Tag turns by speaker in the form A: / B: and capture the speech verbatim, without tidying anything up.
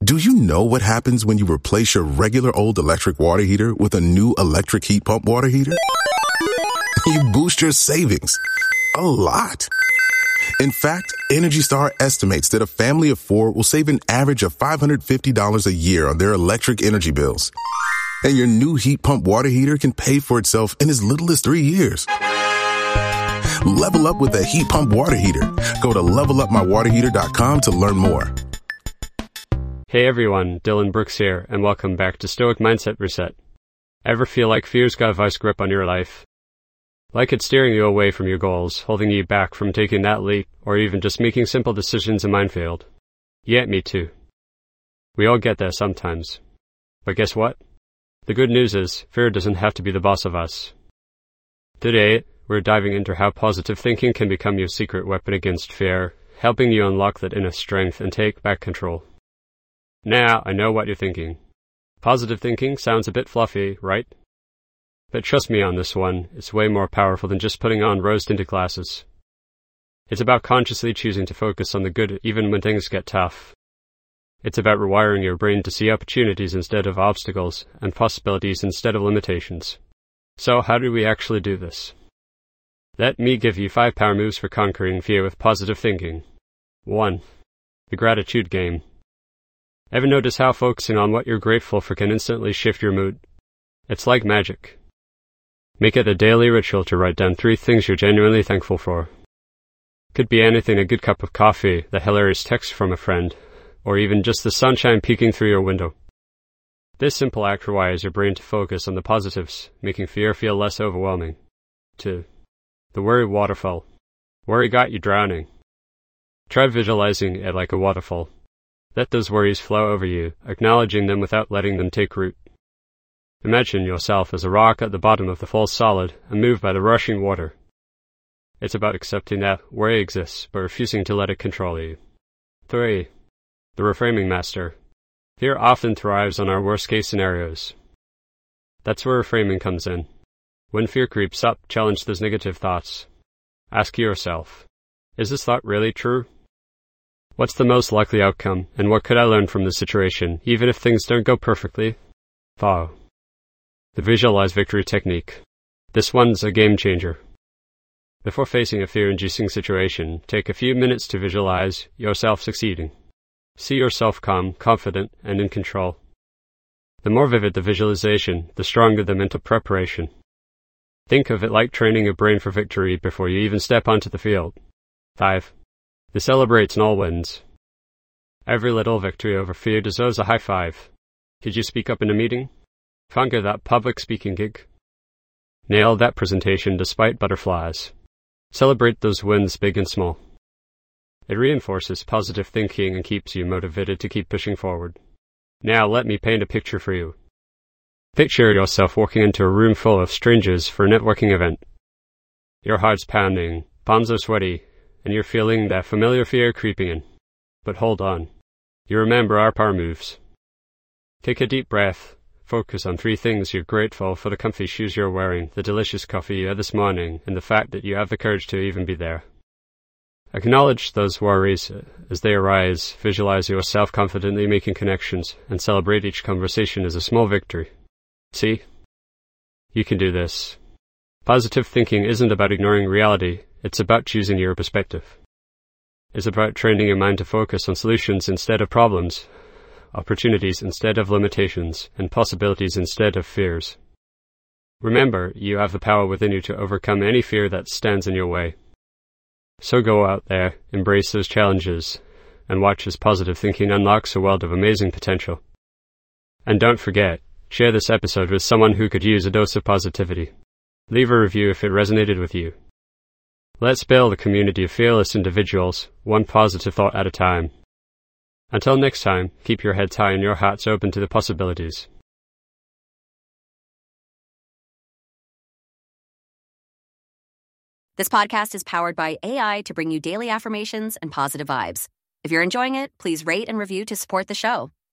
A: Do you know what happens when you replace your regular old electric water heater with a new electric heat pump water heater? You boost your savings a lot. In fact, Energy Star estimates that a family of four will save an average of five hundred fifty dollars a year on their electric energy bills. And your new heat pump water heater can pay for itself in as little as three years. Level up with a heat pump water heater. Go to level up my water heater dot com to learn more.
B: Hey everyone, Dylan Brooks here, and welcome back to Stoic Mindset Reset. Ever feel like fear's got a vice grip on your life? Like it's steering you away from your goals, holding you back from taking that leap, or even just making simple decisions in minefield? Yeah, me too. We all get there sometimes. But guess what? The good news is, fear doesn't have to be the boss of us. Today, we're diving into how positive thinking can become your secret weapon against fear, helping you unlock that inner strength and take back control. Now, I know what you're thinking. Positive thinking sounds a bit fluffy, right? But trust me on this one, it's way more powerful than just putting on rose-tinted glasses. It's about consciously choosing to focus on the good even when things get tough. It's about rewiring your brain to see opportunities instead of obstacles, and possibilities instead of limitations. So how do we actually do this? Let me give you five power moves for conquering fear with positive thinking. one. The gratitude game. Ever notice how focusing on what you're grateful for can instantly shift your mood? It's like magic. Make it a daily ritual to write down three things you're genuinely thankful for. Could be anything: a good cup of coffee, the hilarious text from a friend, or even just the sunshine peeking through your window. This simple act rewires your brain to focus on the positives, making fear feel less overwhelming. two. The worry waterfall. Worry got you drowning. Try visualizing it like a waterfall. Let those worries flow over you, acknowledging them without letting them take root. Imagine yourself as a rock at the bottom of the fall solid and moved by the rushing water. It's about accepting that worry exists, but refusing to let it control you. three. The reframing master. Fear often thrives on our worst-case scenarios. That's where reframing comes in. When fear creeps up, challenge those negative thoughts. Ask yourself, is this thought really true? What's the most likely outcome, and what could I learn from this situation, even if things don't go perfectly? four. The visualize victory technique. This one's a game changer. Before facing a fear-inducing situation, take a few minutes to visualize yourself succeeding. See yourself calm, confident, and in control. The more vivid the visualization, the stronger the mental preparation. Think of it like training your brain for victory before you even step onto the field. five. The celebrate small wins. Every little victory over fear deserves a high five. Did you speak up in a meeting? Conquer that public speaking gig. Nail that presentation despite butterflies. Celebrate those wins, big and small. It reinforces positive thinking and keeps you motivated to keep pushing forward. Now let me paint a picture for you. Picture yourself walking into a room full of strangers for a networking event. Your heart's pounding, palms are sweaty, and you're feeling that familiar fear creeping in. But hold on. You remember our power moves. Take a deep breath. Focus on three things you're grateful for: the comfy shoes you're wearing, the delicious coffee you had this morning, and the fact that you have the courage to even be there. Acknowledge those worries as they arise, visualize yourself confidently making connections, and celebrate each conversation as a small victory. See? You can do this. Positive thinking isn't about ignoring reality, it's about choosing your perspective. It's about training your mind to focus on solutions instead of problems, opportunities instead of limitations, and possibilities instead of fears. Remember, you have the power within you to overcome any fear that stands in your way. So go out there, embrace those challenges, and watch as positive thinking unlocks a world of amazing potential. And don't forget, share this episode with someone who could use a dose of positivity. Leave a review if it resonated with you. Let's build a community of fearless individuals, one positive thought at a time. Until next time, keep your heads high and your hearts open to the possibilities.
C: This podcast is powered by A I to bring you daily affirmations and positive vibes. If you're enjoying it, please rate and review to support the show.